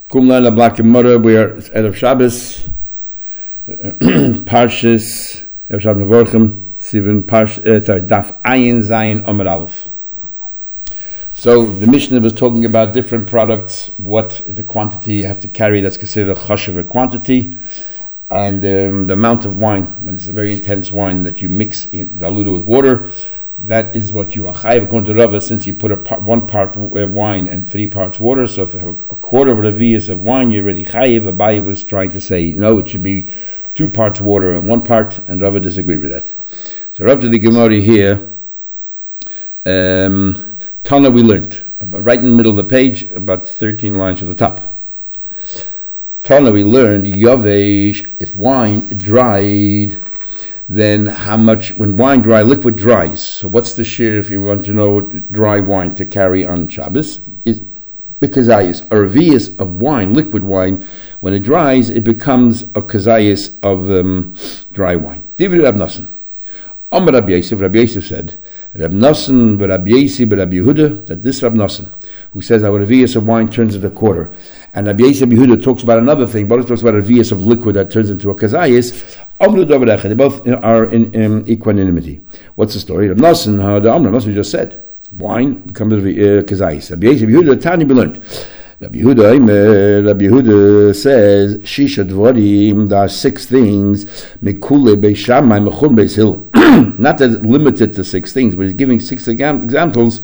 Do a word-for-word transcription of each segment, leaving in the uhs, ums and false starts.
Kum Laila Black Gemara, we are at of Shabbos, Parshas, Erev Shabbos Mevorchim, Sivan, Parsh, uh, sorry, Daf Ayin Zayin Amar Aleph. So the Mishnah was talking about different products, what the quantity you have to carry that's considered a chashuv, a quantity, and um, the amount of wine, when it's a very intense wine that you mix, in, dilute it with water, that is what you are chayiv according to Rava, since you put a part, one part wine and three parts water. So if you have a quarter of a revius of wine, you're already chayiv. Abaye was trying to say no, it should be two parts water and one part, and Rava disagreed with that. So up to the Gemara here, um, Tana we learned about, right in the middle of the page, about thirteen lines to the top. Tana we learned Yavesh, if wine dried, then how much, when wine dry, liquid dries. So what's the share if you want to know dry wine to carry on Shabbos? Is because kazayis, a revius of wine, liquid wine, when it dries, it becomes a kazayis of um, dry wine. David Rab Nassan. Amar Rabbi Yosef, Rabbi Yosef said, Rab Nassan, but Rabbi Yosef, but Rabbi Yehuda, that this Rab Nassan, who says that a revius of wine turns into a quarter. And Rabbi Yosef Yehuda talks about another thing, but he talks about a revius of liquid that turns into a kazayis. They both are in, in equanimity. What's the story? Rab Nassan, how the Amr Nassan just said, wine becomes a kazayis. Rabbi Yosef Yehuda, Tani be learned. Rabbi Yehuda, Rabbi Yehuda says, Shisha Dvarim, there are six things, Mekule Beishamai, Mechun Beis Hill. Not that it's limited to six things, but he's giving six examples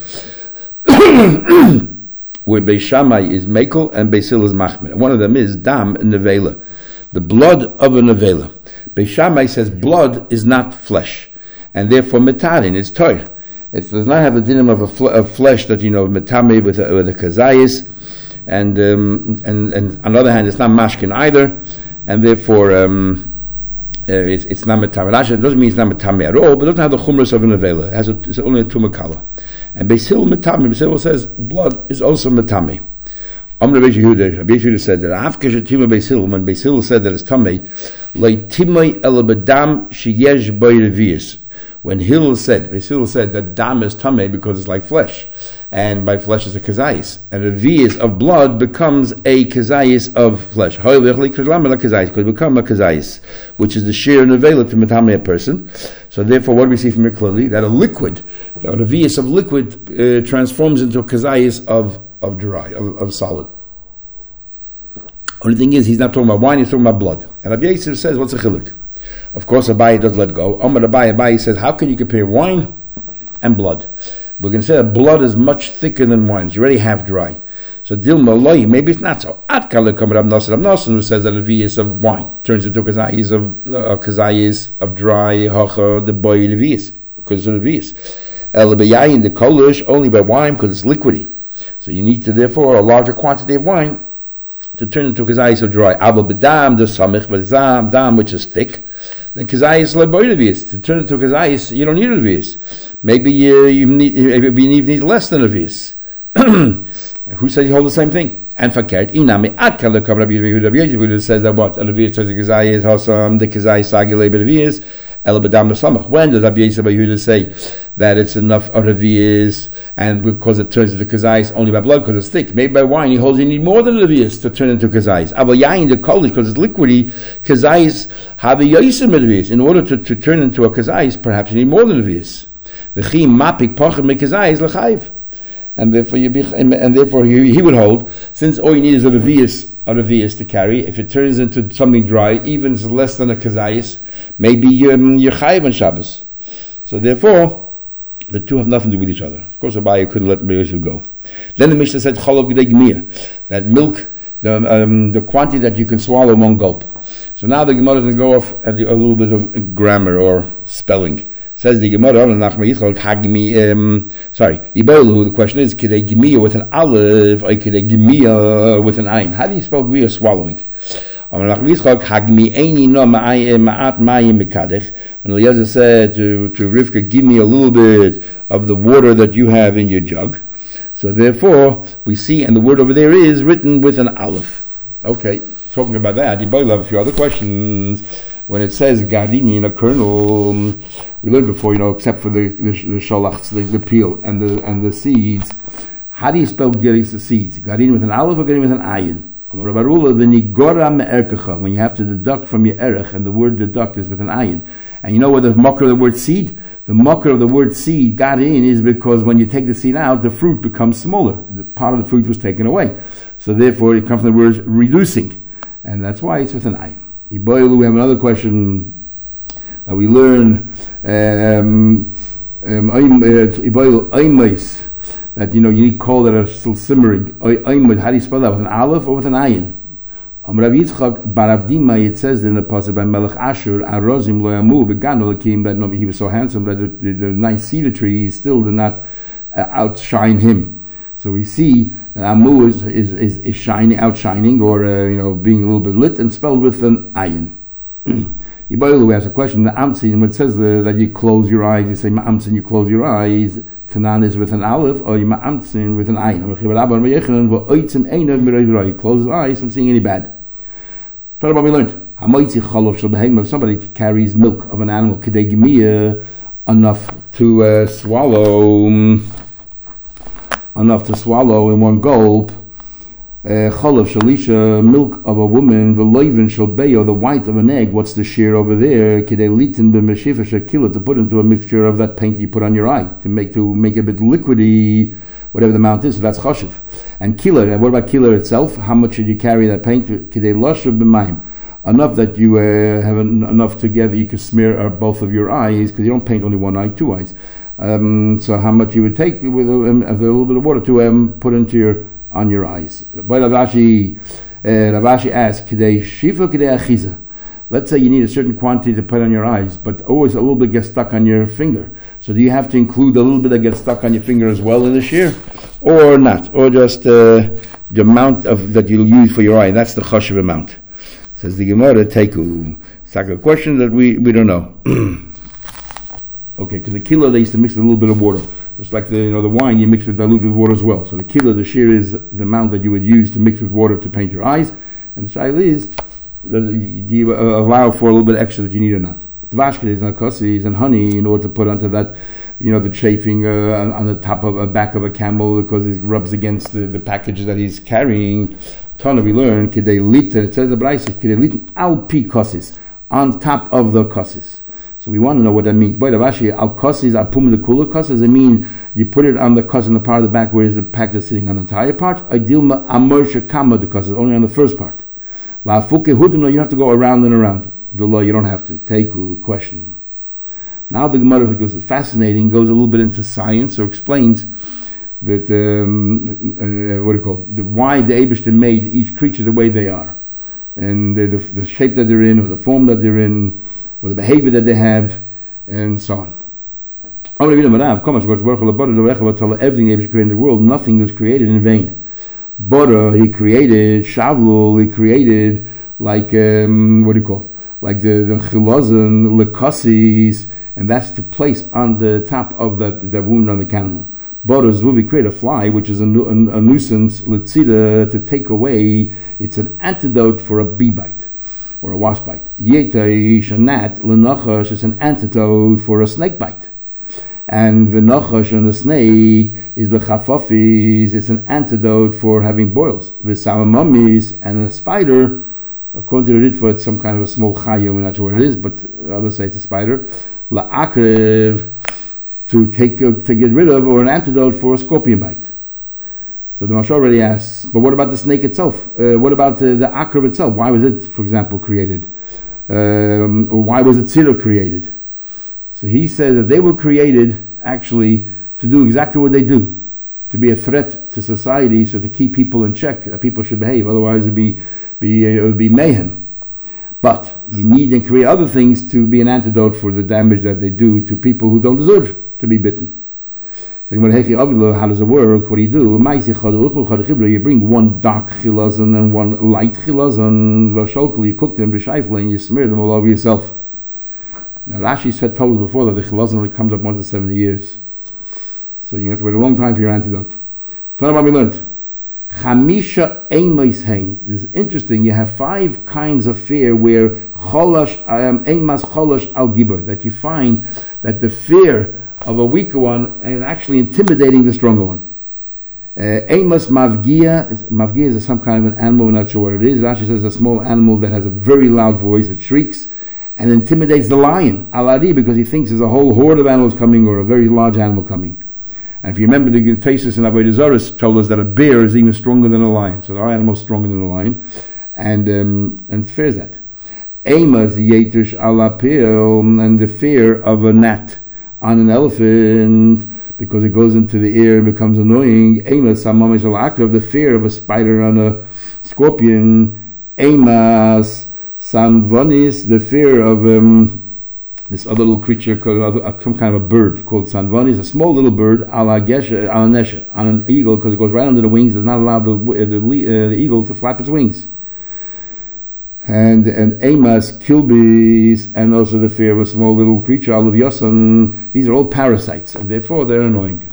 where Beis Shammai is Mekel and Beis Hill is Machmer. And one of them is Dam Nevela, the blood of a Nevela. Beis Shammai says blood is not flesh, and therefore Metarin is Torah. It does not have a dinim of a fl- of flesh that, you know, Metame with a, with a kazayis, and, um, and and on the other hand, it's not mashkin either, and therefore um, uh, it's, it's not Metame. It doesn't mean it's not Metame at all, but it doesn't have the chumras of a Nevela. It has a, it's only a tumakala. And Beis Hill Metame, Beis Hill says blood is also Metame. Amr Rabbi Yehuda, Rabbi Yehuda said that after Tima Beis Hill, when Beis Hill said that it's Tamei, Leitimei elabadam sheyesh by revius. When Hill said, Beis Hill said that dam is Tamei because it's like flesh, and by flesh is a kazayis, and a revius of blood becomes a kazayis of flesh. Could become a kazayis, which is the sheer and available to Metame a person. So therefore, what do we see from here clearly? That a liquid, a revius of liquid uh, transforms into a kazayis of of dry, of, of solid. Only thing is, he's not talking about wine, he's talking about blood. And Rabbi Yosef says, what's a chiluk? Of course, Abaye does let go. Omar Abaye, Abaye says, how can you compare wine and blood? We're going to say that blood is much thicker than wine. It's already half dry. So Dilma Loi, maybe it's not so. At Kala Kamar Rab Nassan, Rab Nassan, who says that a vias of wine turns into kazayis of uh, kazayis of dry hacha the boy the vias because of the vias. El Beyayin the kolish only by wine because it's liquidy. So you need to therefore a larger quantity of wine to turn into kazayis of dry. Abel bedam the samich bezam dam, which is thick. Then kazayis leboidevius to turn into kazayis, you don't need a vias. Maybe uh, you need you need, need less than a vias. Who said you hold the same thing? And fakert inami at kala kam Rabbi Yehuda says that what a vias turns into kazayis hasam the kazayis sagile bevias el bedam the samach. When does Rabbi Yehuda say that it's enough of a vias and because it turns into kazayis only by blood because it's thick? Maybe by wine he holds you need more than a vias to turn into kazayis. Aval yain the kolish because it's liquidy. Kazayis have a yosim of vias. In order to, to turn into a kazayis, perhaps you need more than a vias. The chi mapik pachem me kazayis lechayiv. And therefore, you be, and, and therefore he, he would hold, since all you need is a revius, a revius to carry. If it turns into something dry, even less than a kazayis, maybe you're, you're chayiv on Shabbos. So therefore, the two have nothing to do with each other. Of course, Abaye couldn't let Rabbi Yosef go. Then the Mishnah said, Cholov G'dei Gemiyah, that milk, the, um, the quantity that you can swallow in one gulp. So now the Gemara is going to go off at the, a little bit of grammar or spelling. Says the Gemara, um, sorry, Ibolu, the question is, could they Gemiyah with an aleph, or could they Gemiyah with an ayin? How do you spell Gemiyah swallowing? When Eliezer said to, to Rivka, give me a little bit of the water that you have in your jug. So therefore, we see, and the word over there is written with an aleph. Okay, talking about that, Ibolu have a few other questions. When it says garini in a kernel, we learned before, you know, except for the the, the shalachs, the, the peel and the and the seeds. How do you spell getting the seeds? Garini with an aleph or garini with an ayin? When you have to deduct from your erech, and the word deduct is with an ayin. And you know what the mucker of the word seed? The mucker of the word seed got in is because when you take the seed out, the fruit becomes smaller. The part of the fruit was taken away. So therefore it comes from the word reducing. And that's why it's with an ayin. Iboilu, we have another question that we learn. Um, um, that, you know, you need coal that are still simmering. How do you spell that? With an aleph or with an ayin? Um, Rav Yitzchak Baravdima, it says in the passage by Melech Ashur, Arozim lo yamu beganu lakim, that no, he was so handsome that the, the, the nice cedar trees still did not uh, outshine him. So we see that Amu is is, is, is shining, outshining, or uh, you know, being a little bit lit, and spelled with an ayin. Yibayulu has a question. The Amtsin, when it says the, that you close your eyes, you say Ma'amtsin, you close your eyes. Tanan is with an aleph, or Ma'amtsin with an ayin. You close his eyes from seeing any bad. Talk about we learned. If somebody carries milk of an animal, enough to uh, swallow, enough to swallow in one gulp. Chalav shalisha, milk of a woman, the loivin shalbeyo, the white of an egg. What's the shear over there? Kidei litin b'meshifa shakila, to put into a mixture of that paint you put on your eye to make to make it a bit liquidy, whatever the amount is. So that's chashiv. And killer. What about killer itself? How much should you carry that paint? Kidei lashav b'mayim, enough that you uh, have an, enough together you can smear uh, both of your eyes, because you don't paint only one eye, two eyes. Um, so how much you would take with a, um, a little bit of water to um, put into your on your eyes. But Ravashi, uh, Ravashi asks, "Kidei shiva, kidei achiza." Let's say you need a certain quantity to put on your eyes, but always a little bit gets stuck on your finger. So do you have to include a little bit that gets stuck on your finger as well in the shear, or not, or just uh, the amount of that you'll use for your eye? That's the chashiv amount. Says the Gemara, Teiku. It's like a question that we, we don't know. Okay, because the kilo they used to mix with a little bit of water. Just like the you know the wine, you mix with dilute with water as well. So the kilo, the shear, is the amount that you would use to mix with water to paint your eyes. And the shaila is, do you allow for a little bit extra that you need or not? Tvashkes and kosis and honey in order to put onto that, you know, the chafing uh, on the top of a back of a camel because it rubs against the, the package that he's carrying. Tana we learn kidei lit. It says the brayse kidei lit al pi kosis, on top of the kosis. So we want to know what that means. Boy, Ravashi, al kosis al pum the kula kosis. Does it mean you put it on the kosis in the part of the back where is the package sitting on the entire part? Idilma amor shekama the kosis, only on the first part. La fuke hudum, you have to go around and around. The law, you don't have to. Teiku, question. Now the Gemara, because it's fascinating, goes a little bit into science or explains that um, uh, what do you call it? The, why the Eibishter made each creature the way they are, and the, the, the shape that they're in, or the form that they're in, or the behavior that they have, and so on. Everything the Eibishter created in the world, nothing was created in vain. Bora, he created, Shavlul, he created, like, um, what do you call it? Like the, the chilazon, lekasis, and that's to place on the top of the, the wound on the camel. Bora Zvuvi create a fly, which is a, nu- a, a nuisance, litzida, to take away. It's an antidote for a bee bite or a wasp bite. Yetei shanat lenachash is an antidote for a snake bite. And the nachash and the snake is the chafafis, it's an antidote for having boils. The samamis and a spider, according to the Ritva, it's some kind of a small chaya, we're not sure what it is, but others say it's a spider. La'akrev, to take uh, to get rid of, or an antidote for a scorpion bite. So the Mashal already asks, but what about the snake itself? Uh, what about the, the akrev itself? Why was it, for example, created? Um, or why was it tzira created? So he said that they were created actually to do exactly what they do, to be a threat to society, so to keep people in check, that people should behave. Otherwise, it'd be be uh, it would be mayhem. But you need and create other things to be an antidote for the damage that they do to people who don't deserve to be bitten. So how does it work? What do you do? You bring one dark chilazon and one light chilazon. You cook them b'shayfle and you smear them all over yourself. Now Rashi said told us before that the chilazon only comes up once in seventy years, so you have to wait a long time for your antidote. Tell them what we learned. Chamisha eimas hein. This is interesting. You have five kinds of fear where cholash eimas cholash al gibur, that you find that the fear of a weaker one is actually intimidating the stronger one. Amos mavgia. Mavgia is some kind of an animal. We're not sure what it is. Rashi says a small animal that has a very loud voice. It shrieks and intimidates the lion. Alari, because he thinks there's a whole horde of animals coming or a very large animal coming. And if you remember, the Tesis in Avodah Zarah told us that a bear is even stronger than a lion. So our animal is stronger than a lion, and um, and fears that. Amos yetush alapil, and the fear of a gnat on an elephant, because it goes into the ear and becomes annoying. Amos samamish al-akrav, the fear of a spider on a scorpion. Amos sanvanis, the fear of um, this other little creature, called, uh, some kind of a bird called sanvanis, a small little bird, ala gesha, ala nesha, on an eagle, because it goes right under the wings, does not allow the the, uh, the eagle to flap its wings. And and Amos, kilbis, and also the fear of a small little creature, alav yosan. These are all parasites, and therefore they're annoying.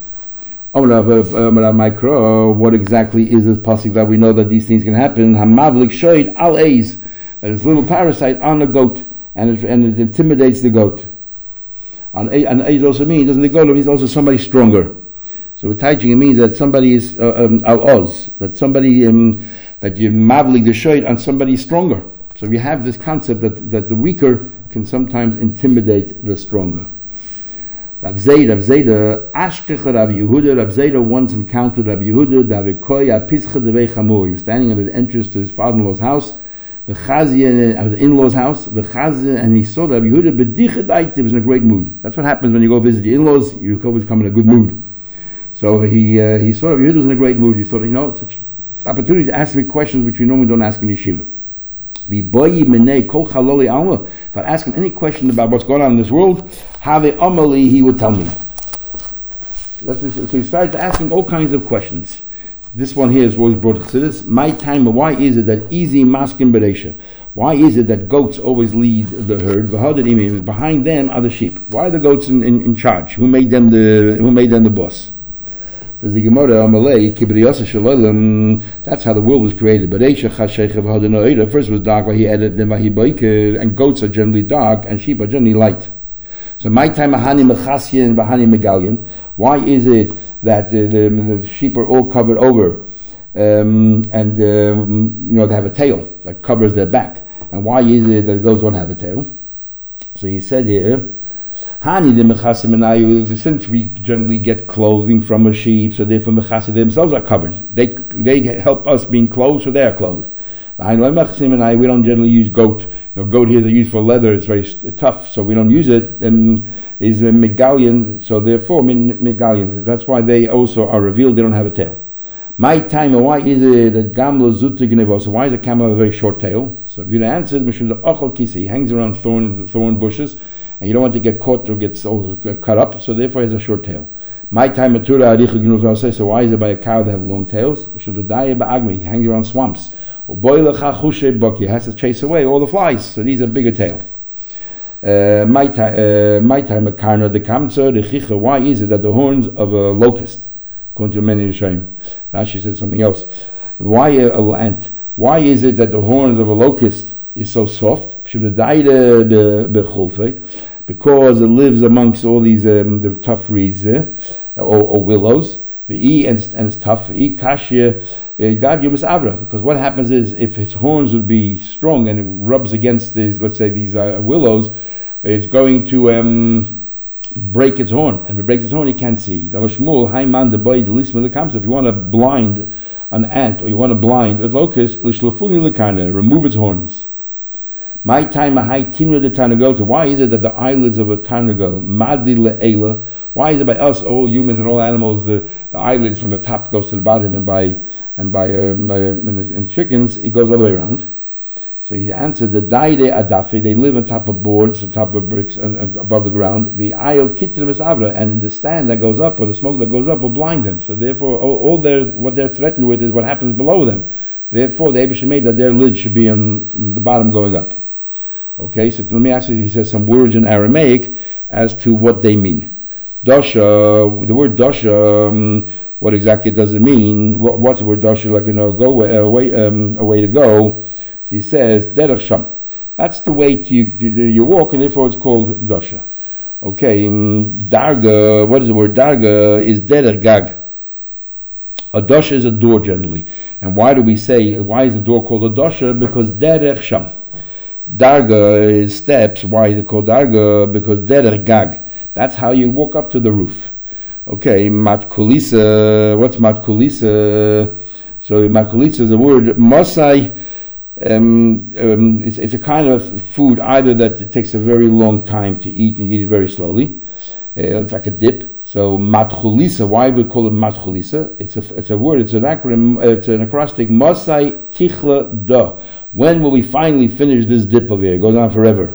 What exactly is this pasuk that we know that these things can happen? Hamavlik shoyd al eis, that is a little parasite on a goat, and it, and it intimidates the goat. And eis also means, doesn't the goat means also somebody stronger? So with teaching it means that somebody is uh, um, al oz, that somebody um, that you mavlik the shoyd on somebody stronger. So we have this concept that, that the weaker can sometimes intimidate the stronger. Rav Zeda, Rav Zeda, Ashkecha Rav Yehuda, Rav Zeda once encountered Rav Yehuda, Davikoya Pischa Devei Chamor. He was standing at the entrance to his father-in-law's house, the Chazia, uh, his in-law's house, the Chazia, and he saw that Rav Yehuda Bedichadait, he was in a great mood. That's what happens when you go visit your in-laws, you always come in a good mood. So he uh, he saw Rav Yehuda was in a great mood. He thought, you know, it's, such, it's an opportunity to ask me questions which we normally don't ask in yeshiva. If I ask him any question about what's going on in this world, he would tell me. So he started to ask him all kinds of questions. This one here is what was brought to Chassidus. My time, why is it that easy maskin bereisha? Why is it that goats always lead the herd? Behind them are the sheep. Why are the goats in, in, in charge? Who made them the Who made them the boss? Says the Gemara, that's how the world was created. But first was dark, and goats are generally dark, and sheep are generally light. So my time, why is it that the, the, the sheep are all covered over, um, and um, you know they have a tail that covers their back? And why is it that goats don't have a tail? So he said here, since we generally get clothing from a sheep, so therefore they themselves are covered. They they help us being clothed, so they are clothed. We don't generally use goat. You know, goat here they use for leather. It's very tough, so we don't use it. And is a megalion, so therefore megalion. That's why they also are revealed. They don't have a tail. My time, why is it that gamlo zutig? So why does a camel have a very short tail? So if you answer, he hangs around thorn thorn bushes. And you don't want to get caught or get cut up, so therefore he has a short tail. My time, so why is it by a cow that have long tails? He hangs around swamps. He has to chase away all the flies, so these are bigger tail. My time, a karna the kamtzer, the chicha, why is it that the horns of a locust, according to many Rishonim, Rashi said something else. Why a, a ant? Why is it that the horns of a locust is so soft? Because it lives amongst all these um, the tough reeds uh, or, or willows. The e and, and it's tough. E kashya God yumas avra. Because what happens is if its horns would be strong and it rubs against these, let's say these uh, willows, it's going to um, break its horn. And if it breaks its horn, you can't see. If you want to blind an ant or you want to blind a locust, remove its horns. My time a high timra the tarnagota. Why is it that the eyelids of a tarnagal madi le'ela? Why is it by us, all humans and all animals, the, the eyelids from the top goes to the bottom, and by and by um, by um, in, the, in chickens it goes all the way around? So he answered the daide adafe. They live on top of boards, on top of bricks, and uh, above the ground. The ayil kitrim avra, and the stand that goes up or the smoke that goes up will blind them. So therefore, all, all their what they're threatened with is what happens below them. Therefore, the Eibusha made that their lid should be on from the bottom going up. Okay, so let me ask you, he says some words in Aramaic as to what they mean. Dosha, the word dosha, um, what exactly does it mean? What, what's the word dosha, like, you know, go away, away, um, a way to go? So he says, derech sham. That's the way to you, to, you walk, and therefore it's called dosha. Okay, um, darga, what is the word? Darga is derech gag. A dasha is a door generally. And why do we say, why is the door called a dasha? Because derech sham. Darga is steps. Why is it called darga? Because derech gag. That's how you walk up to the roof. Okay, matkulisa. What's matkulisa? So matkulisa is a word. Masai, um, um, it's, it's a kind of food either that it takes a very long time to eat and you eat it very slowly. Uh, it's like a dip. So matchulisa, why we call it matchulisa? It's a it's a word. It's an acronym. It's an acrostic. Masai tichla da. When will we finally finish this dip over here? It goes on forever.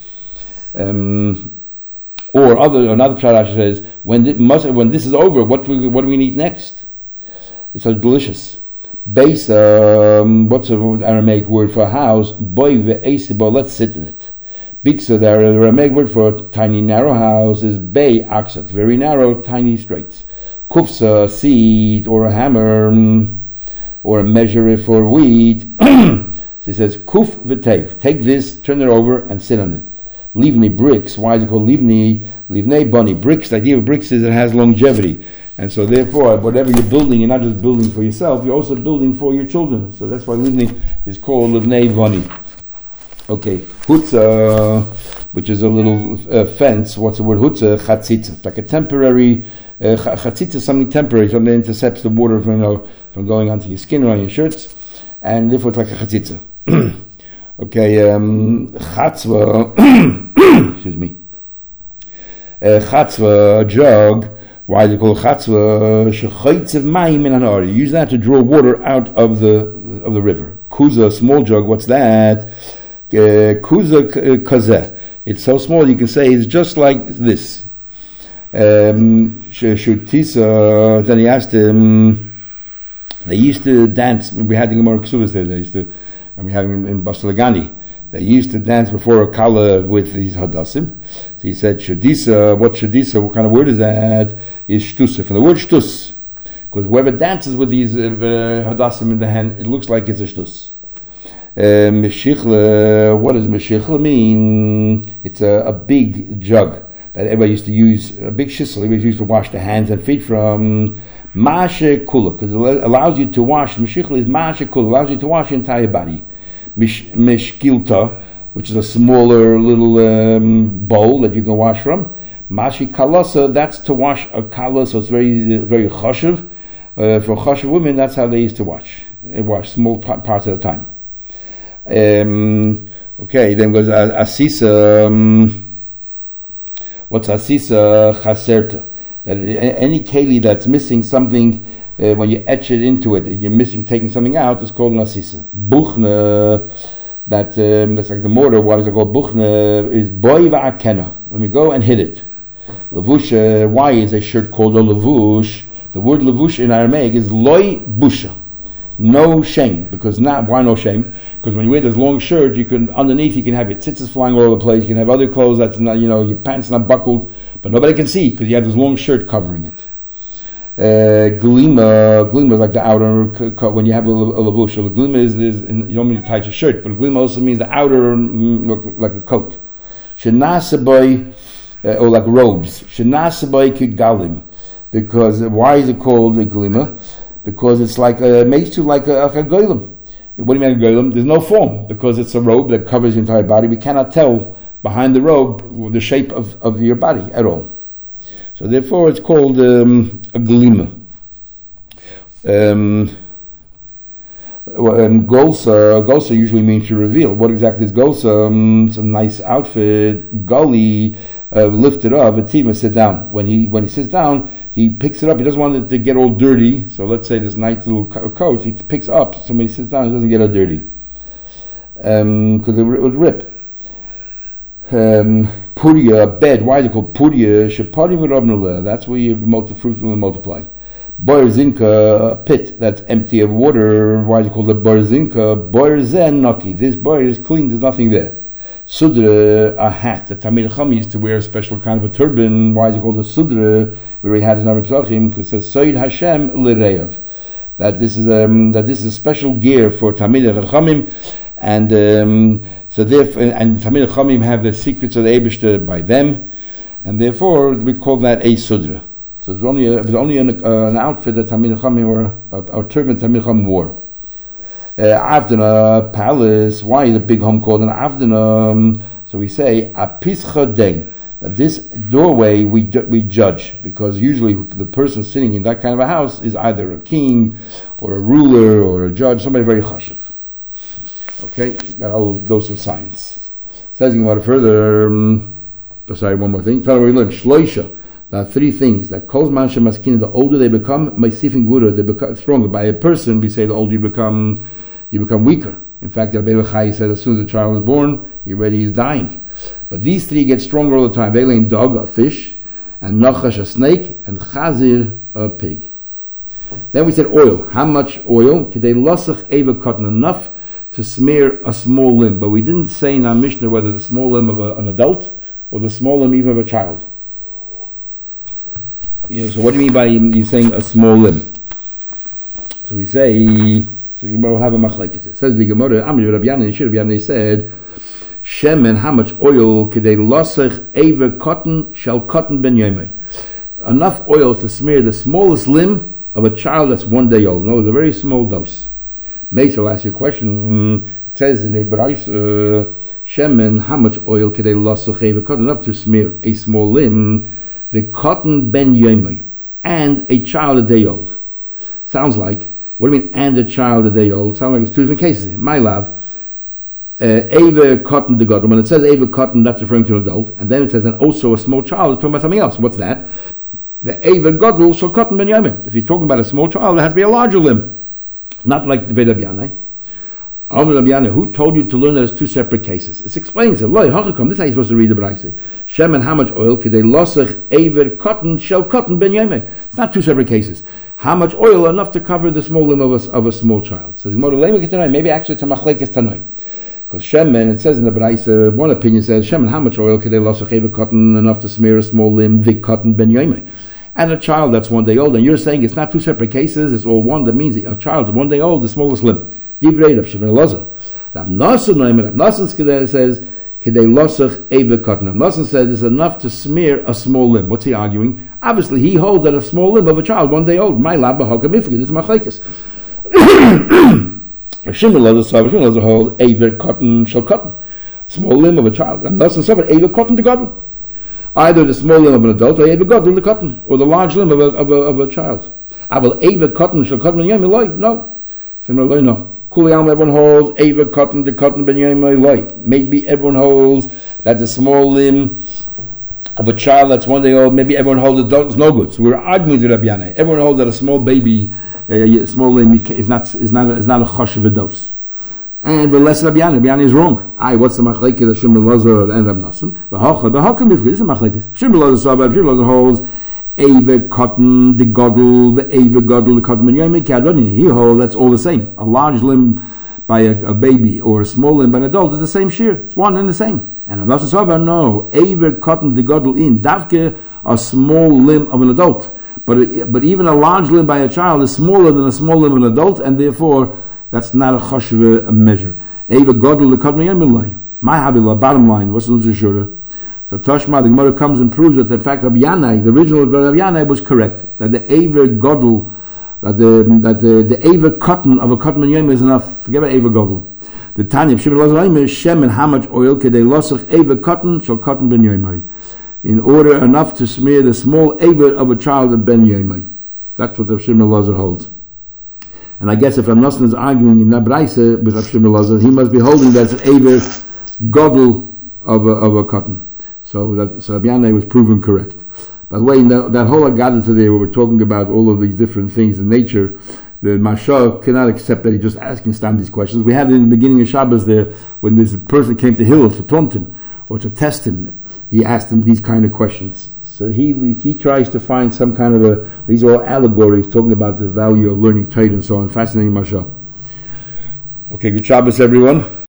Um, or other another pshat says when this, when this is over, what do we, what do we eat next? It's so delicious. Base. Um, what's an Aramaic word for a house? Boy ve'esibo. Let's sit in it. Biksa, the Aramaic word for a tiny narrow house is Bei Aksat, very narrow, tiny straits. Kufsa, seed, or a hammer, or a measure for wheat. So he says, Kuf v'tev, take this, turn it over, and sit on it. Livni, bricks, why is it called livni? Livnei bani, bricks, the idea of bricks is it has longevity. And so therefore, whatever you're building, you're not just building for yourself, you're also building for your children. So that's why livni is called livnei bani. Okay, hutzah, which is a little uh, fence. What's the word hutzah? Chatzitza. It's like a temporary, uh, chatzitza is something temporary, something that intercepts the water from, you know, from going onto your skin or on your shirts, and therefore it's like a chatzitza. Okay, um, chatzva, excuse me, uh, chatzva, a jug. Why is it called chatzva? Shechoitzev mayim in an ar. You use that to draw water out of the of the river. Kuza, small jug. What's that? Kuza kazeh. It's so small you can say it's just like this. Um, Shutisa. Then he asked him. They used to dance. We had the Gemara Ksuvas there. They used to, and we had him in Basalagani. They used to dance before a kala with these hadassim. So he said, Shudisa. What Shudisa? What kind of word is that? Is shtusa from the word shtus. Because whoever dances with these uh, hadassim in the hand, it looks like it's a shtus. Uh, Meshichla, what does Meshichla mean? It's a, a big jug that everybody used to use, a big shissel everybody used to wash the hands and feet from. Mashe Kula, because it allows you to wash. Meshichla is Mashe Kula, allows you to wash your entire body. Mish, Mishkilta, which is a smaller little um, bowl that you can wash from. Mashi Kalasa, that's to wash a kala, so it's very, very choshev. Uh, for choshev women, that's how they used to wash. They wash small p- parts at a time. Um, okay, then goes Asisa. Um, what's Asisa? Chaserta. That any keli that's missing something, uh, when you etch it into it, you're missing, taking something out, it's called an Asisa. Buchna, that, um, that's like the mortar, what is it called? Buchna is boy va'akena. When we go and hit it. Lavush, uh, why is a shirt called a lavush? The word lavush in Aramaic is loy busha. No shame, because not why no shame? Because when you wear this long shirt, you can underneath you can have your tzitzis flying all over the place. You can have other clothes that's not, you know, your pants not buckled, but nobody can see because you have this long shirt covering it. Uh, glima, glima is like the outer co- when you have a, a lavush. A glima is, is you don't mean to tie your shirt, but a glima also means the outer mm, look like a coat. Shenasaboy, uh, or like robes. Shenasaboy kigalim, because why is it called a glima? Because it's like a, it makes you like a, like a golem. What do you mean a golem? There's no form because it's a robe that covers your entire body. We cannot tell behind the robe the shape of, of your body at all. So therefore, it's called um, a glima. Um, um, golsa, golsa usually means to reveal. What exactly is golsa? Um, it's a nice outfit. Gully, uh, lift it up. Ativa, sit down. When he when he sits down, he picks it up. He doesn't want it to get all dirty. So let's say this nice little co- coat, he picks up. So when he sits down, it doesn't get all dirty. Because um, it would rip. Um, Puria, bed. Why is it called Puria? Shapari v'rabnula. That's where you multi- fruit will multiply. Borzinka, a pit that's empty of water. Why is it called a borzinka? Borzen naki. This bar is clean. There's nothing there. Sudra, a hat. The Tamil Chum used to wear a special kind of a turban. Why is it called a sudra? Where he had his Narib Zachim, because it says Soid Hashem L'Reyav. That this is um, that this is a special gear for Tamil Chachamim, and um, so therefore, and Tamil Chachamim have the secrets of the Eibishter by them, and therefore we call that a sudra. So it was only a, it was only an, uh, an outfit that Talmidei Chachamim wore, a, a turban Talmidei Chachamim wore. Uh, Avdana, palace. Why is a big home called an Avdana? So we say Apischa Dein. That this doorway we we judge, because usually the person sitting in that kind of a house is either a king or a ruler or a judge, somebody very chashiv. Okay, got a little dose of science. Says about it further. Um, sorry, one more thing. Tell we learn shloisha. There are three things that calls man shemaskin. The older they become, meisifin gvura, they become stronger. By a person, we say the older you become, you become weaker. In fact, the Rebbe Chai said as soon as the child is born, he already is dying. But these three get stronger all the time. Velein dog, a fish, and nachash, a snake, and chazir, a pig. Then we said oil. How much oil? Kedei lasach eva cotton, enough to smear a small limb. But we didn't say in our Mishnah whether the small limb of a, an adult or the small limb even of a child. Yeah, so what do you mean by you saying a small limb? So we say, so you will have a machlekes. It says the Gemara, Amri Rabbi Yanai, Shir Rabbi Yanai said, Shemen, how much oil kedei losech ever cotton shall cotton ben yomei? Enough oil to smear the smallest limb of a child that's one day old. No, it's a very small dose. Mate, I'll ask you a question. It says in the Brais, uh, Shemen, how much oil kedei losech ever cotton? Enough to smear a small limb, the cotton ben yomei, and a child a day old. Sounds like, what do you mean, and a child a day old? Sounds like it's two different cases. My love, Eva cotton the godel. When it says Eva cotton, that's referring to an adult, and then it says, and also a small child, it's talking about something else. What's that? The Eva godel shall cotton ben yomei. If you're talking about a small child, it has to be a larger limb, not like the Veda B'yanai. Who told you to learn that it's two separate cases? It explains it. This is how you're supposed to read the Braise. Shem and how much oil? Kedei losech Eva cotton shall cotton ben yomei. It's not two separate cases. How much oil? Enough to cover the small limb of a, of a small child. So maybe actually it's a machlekes tanoim. Because Shemen, it says in the Braise, one opinion says, Shemen, how much oil could they loss a cotton enough to smear a small limb, the cotton ben yomei? And a child that's one day old, and you're saying it's not two separate cases, it's all one. That means a child, one day old, the smallest limb. Divrei Rab Shemen Elazar. Rab Nosson Rab Nosson says, Kedei losach eva cotton. Rab Nosson says it's enough to smear a small limb. What's he arguing? Obviously, he holds that a small limb of a child, one day old, my lab b'hokam ifgid. This is machlekes. Shimon Elazar holds eva cotton shall cotton. Small limb of a child. Rab Nosson said eva cotton to godel. Either the small limb of an adult or eva godel the cotton, or the large limb of a of a, of a child. I will eva cotton shall cotton ben yomei. No, no, no. Everyone holds Eva cotton, the cotton ben yomei loy. Maybe everyone holds that the small limb of a child that's one day old. Maybe everyone holds adults no good. So we're arguing with Rabbi Yanai. Everyone holds that a small baby, a uh, small limb is not is not is not a chashiv dose. And the less Rabbi Yanai, Rabbi Yanai is wrong. Aye, what's the machlekes of Shimon Elazar and Rab Nosson? The halacha, the halacha mifgid. This is machlekes. Shimon Elazar saw, but Shimon Elazar holds Eva cotton, the godel, the Eva godel, the cotton ben yomei kadoni. He holds that's all the same. A large limb by a, a baby or a small limb by an adult is the same shear. It's one and the same. And Rav Nosson Sover, no, Eva cotton, the godel in davke, a small limb of an adult. But but even a large limb by a child is smaller than a small limb of an adult, and therefore that's not a chashiv measure. Eva godel, the cotton ben yomei. My havila, bottom line, what's the shura? So Tashma, the Gemara comes and proves that in fact Rabbi Yanai, the original Rabbi Yanai was correct, that the Aver Godel, that the that the, the Aver cotton of a cotton ben yomei is enough. Forget about Aver Godel. The Tanya, Shimon Elazar is Shem, and how much oil could they losach Aver cotton shall cotton ben yomei, in order enough to smear the small Aver of a child of ben yomei. That's what the Shimon Elazar holds. And I guess if Rab Nosson is arguing in Nabraisa with Rab Shimon Elazar, he must be holding that it's Aver Godel of a, of a cotton. So that so Rabbi Yanai was proven correct. By the way, in the, that whole Agadah today, where we're talking about all of these different things in nature, the Mashal cannot accept that he's just asking Stam these questions. We had it in the beginning of Shabbos there, when this person came to Hillel to taunt him, or to test him, he asked him these kind of questions. So he he tries to find some kind of a, these are all allegories, talking about the value of learning trade and so on. Fascinating Mashal. Okay, good Shabbos everyone.